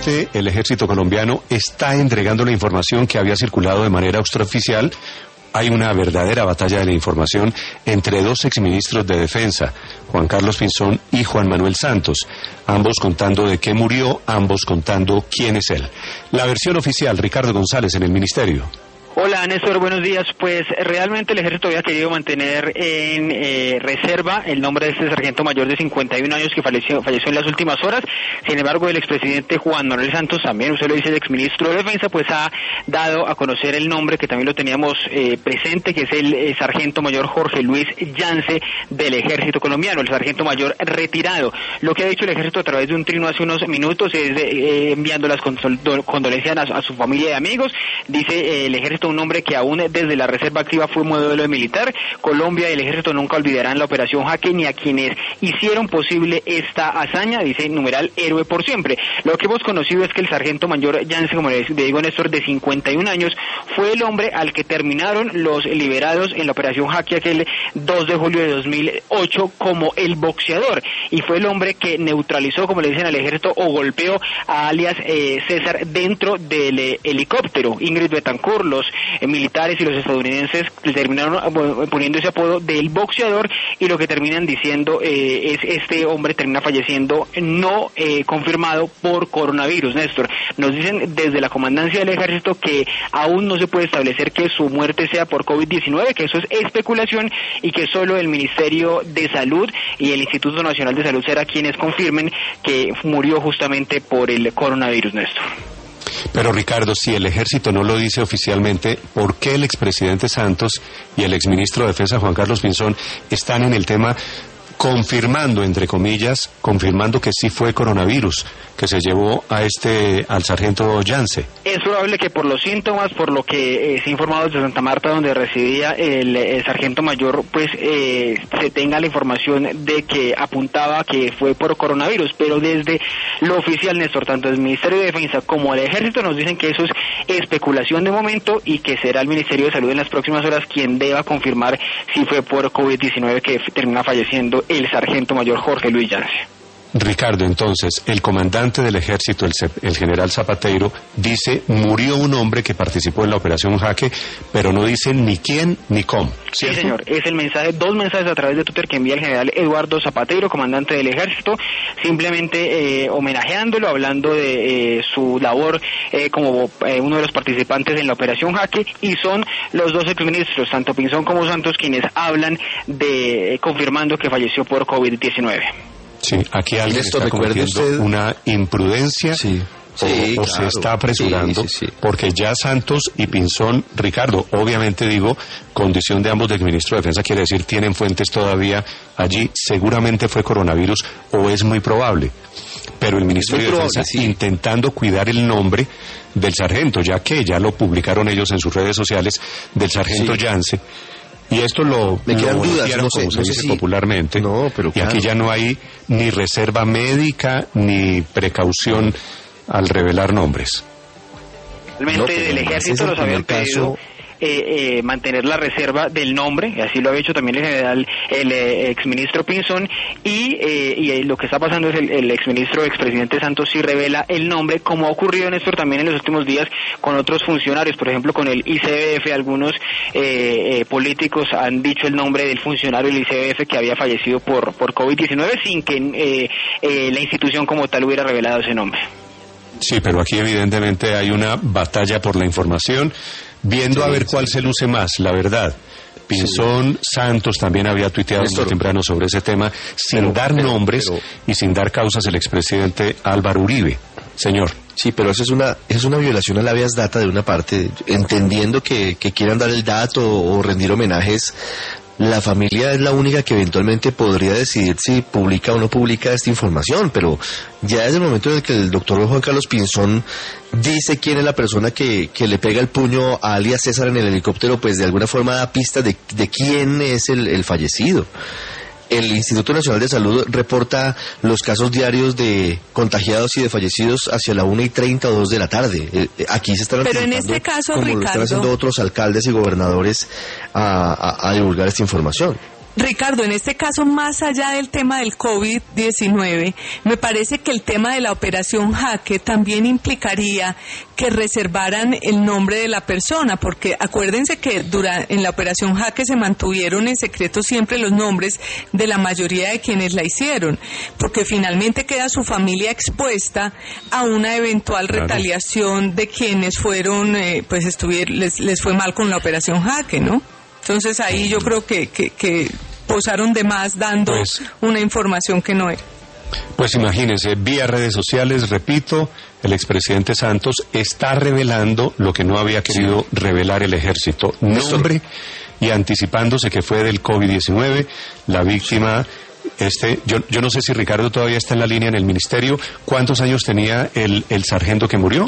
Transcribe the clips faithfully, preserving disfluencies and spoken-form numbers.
Nuevamente, el ejército colombiano está entregando la información que había circulado de manera extraoficial. Hay una verdadera batalla de la información entre dos exministros de Defensa, Juan Carlos Pinzón y Juan Manuel Santos, ambos contando de qué murió, ambos contando quién es él. La versión oficial, Ricardo González, en el Ministerio. Hola Néstor, buenos días. Pues realmente el ejército había querido mantener en eh, reserva el nombre de este sargento mayor de cincuenta y un años que falleció, falleció en las últimas horas. Sin embargo, el expresidente Juan Manuel Santos, también usted lo dice, el exministro de Defensa, pues ha dado a conocer el nombre que también lo teníamos eh, presente, que es el eh, sargento mayor Jorge Luis Yance del ejército colombiano, el sargento mayor retirado. Lo que ha dicho el ejército a través de un trino hace unos minutos es eh, enviando las condolencias a, a su familia y amigos. Dice eh, el ejército un hombre que aún desde la reserva activa fue modelo militar. Colombia y el ejército nunca olvidarán la operación Jaque ni a quienes hicieron posible esta hazaña, dice numeral héroe por siempre. Lo que hemos conocido es que el sargento mayor Yance, como le digo Néstor, de cincuenta y un años, fue el hombre al que terminaron los liberados en la operación Jaque aquel dos de julio de dos mil ocho como el boxeador, y fue el hombre que neutralizó, como le dicen al ejército, o golpeó a alias eh, César dentro del eh, helicóptero. Ingrid Betancourt, los eh, militares y los estadounidenses terminaron eh, poniendo ese apodo del boxeador, y lo que terminan diciendo eh, es este hombre termina falleciendo no eh, confirmado por coronavirus. Néstor, nos dicen desde la comandancia del ejército que aún no se puede establecer que su muerte sea por COVID diecinueve, que eso es especulación, y que solo el Ministerio de Salud y el Instituto Nacional de Salud será quienes confirmen que murió justamente por el coronavirus, Néstor. Pero Ricardo, si el ejército no lo dice oficialmente, ¿por qué el expresidente Santos y el exministro de Defensa Juan Carlos Pinzón están en el tema confirmando, entre comillas, confirmando que sí fue coronavirus que se llevó a este, al sargento Yance? Es probable que por los síntomas, por lo que eh, se ha informado desde Santa Marta, donde residía el, el sargento mayor, pues eh, se tenga la información de que apuntaba que fue por coronavirus, pero desde lo oficial, Néstor, tanto el Ministerio de Defensa como el Ejército nos dicen que eso es especulación de momento y que será el Ministerio de Salud en las próximas horas quien deba confirmar si fue por COVID diecinueve que termina falleciendo el sargento mayor Jorge Luis Yance. Ricardo, entonces, el comandante del ejército, el, el general Zapateiro, dice, murió un hombre que participó en la operación Jaque, pero no dice ni quién ni cómo, ¿cierto? Sí, señor, es el mensaje, dos mensajes a través de Twitter que envía el general Eduardo Zapateiro, comandante del ejército, simplemente eh, homenajeándolo, hablando de eh, su labor eh, como eh, uno de los participantes en la operación Jaque, y son los dos exministros, tanto Pinzón como Santos, quienes hablan de, eh, confirmando que falleció por COVID diecinueve. Sí, aquí alguien Esto, está cometiendo usted una imprudencia, sí, o, sí, o claro. se está apresurando, sí, sí, sí. porque ya Santos y Pinzón, Ricardo, obviamente digo, condición de ambos del ministro de Defensa, quiere decir, tienen fuentes todavía allí, seguramente fue coronavirus, o es muy probable, pero el Ministerio de Defensa sí. intentando cuidar el nombre del sargento, ya que ya lo publicaron ellos en sus redes sociales, del sargento sí. Yance. Y esto lo, Me quedan lo dudas, no como sé, se no sé dice si... popularmente, no, pero y claro. aquí ya no hay ni reserva médica ni precaución al revelar nombres. Realmente no, el ejército los había pedido caso... eh, eh, mantener la reserva del nombre, y así lo ha hecho también el general, el eh, exministro Pinzón, y, eh, y eh, lo que está pasando es el, el exministro, expresidente Santos sí revela el nombre, como ha ocurrido, Néstor, también en los últimos días con otros funcionarios, por ejemplo con el I C B F, algunos eh, eh, políticos han dicho el nombre del funcionario del I C B F que había fallecido por, por COVID diecinueve sin que eh, eh, la institución como tal hubiera revelado ese nombre. Sí, pero aquí evidentemente hay una batalla por la información, viendo sí, a ver sí. cuál se luce más, la verdad. Pinzón, sí. Santos también había tuiteado Néstor, muy temprano sobre ese tema, sin pero, dar pero, nombres pero, y sin dar causas el expresidente Álvaro Uribe. Señor. Sí, pero eso es una es una violación a la habeas data de una parte, entendiendo que, que quieran dar el dato o rendir homenajes. La familia es la única que eventualmente podría decidir si publica o no publica esta información, pero ya desde el momento en el que el doctor Juan Carlos Pinzón dice quién es la persona que, que le pega el puño a alias César en el helicóptero, pues de alguna forma da pista de, de quién es el, el fallecido. El Instituto Nacional de Salud reporta los casos diarios de contagiados y de fallecidos hacia la una y treinta o dos de la tarde. Eh, aquí se están Pero en este caso, como Ricardo, lo están haciendo otros alcaldes y gobernadores a, a, a divulgar esta información. Ricardo, en este caso, más allá del tema del COVID diecinueve, me parece que el tema de la operación Jaque también implicaría que reservaran el nombre de la persona, porque acuérdense que dura, en la operación Jaque se mantuvieron en secreto siempre los nombres de la mayoría de quienes la hicieron, porque finalmente queda su familia expuesta a una eventual claro. retaliación de quienes fueron, eh, pues estuvieron, les, les fue mal con la operación Jaque, ¿no? Entonces ahí yo creo que, que, que posaron de más dando pues, una información que no era. Pues imagínense, vía redes sociales, repito, el expresidente Santos está revelando lo que no había querido sí. revelar el ejército. Nombre y anticipándose que fue del COVID diecinueve, la víctima... Este, yo, yo no sé si Ricardo todavía está en la línea en el ministerio. ¿Cuántos años tenía el, el sargento que murió?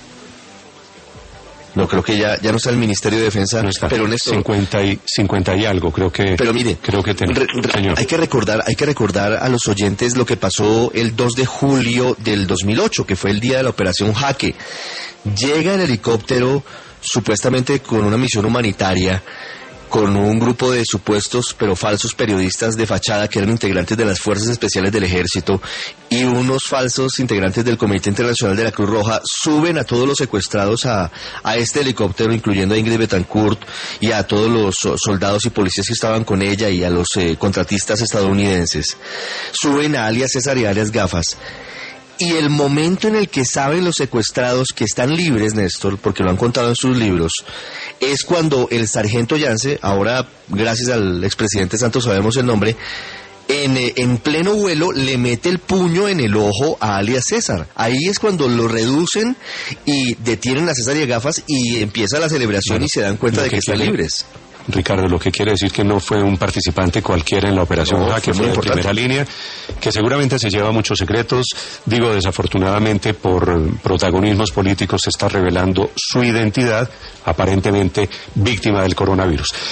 No, creo que ya, ya no está el Ministerio de Defensa, no está. Pero Néstor, cincuenta y, cincuenta y algo, creo que. Pero mire, creo que ten, re, re, señor. hay que recordar, hay que recordar a los oyentes lo que pasó el dos de julio del dos mil ocho, que fue el día de la operación Jaque. Llega el helicóptero, supuestamente con una misión humanitaria, con un grupo de supuestos pero falsos periodistas de fachada que eran integrantes de las Fuerzas Especiales del Ejército y unos falsos integrantes del Comité Internacional de la Cruz Roja, suben a todos los secuestrados a, a este helicóptero, incluyendo a Ingrid Betancourt y a todos los soldados y policías que estaban con ella y a los eh, contratistas estadounidenses. Suben a alias César y alias Gafas. Y el momento en el que saben los secuestrados que están libres, Néstor, porque lo han contado en sus libros, es cuando el sargento Yance, ahora gracias al expresidente Santos sabemos el nombre, en, en pleno vuelo le mete el puño en el ojo a alias César. Ahí es cuando lo reducen y detienen a César y a Gafas y empieza la celebración bueno, y se dan cuenta de que, que están quiere... libres. Ricardo, lo que quiere decir que no fue un participante cualquiera en la operación no, Jaque, fue, fue de primera línea, que seguramente se lleva muchos secretos. Digo, desafortunadamente, por protagonismos políticos se está revelando su identidad, aparentemente víctima del coronavirus.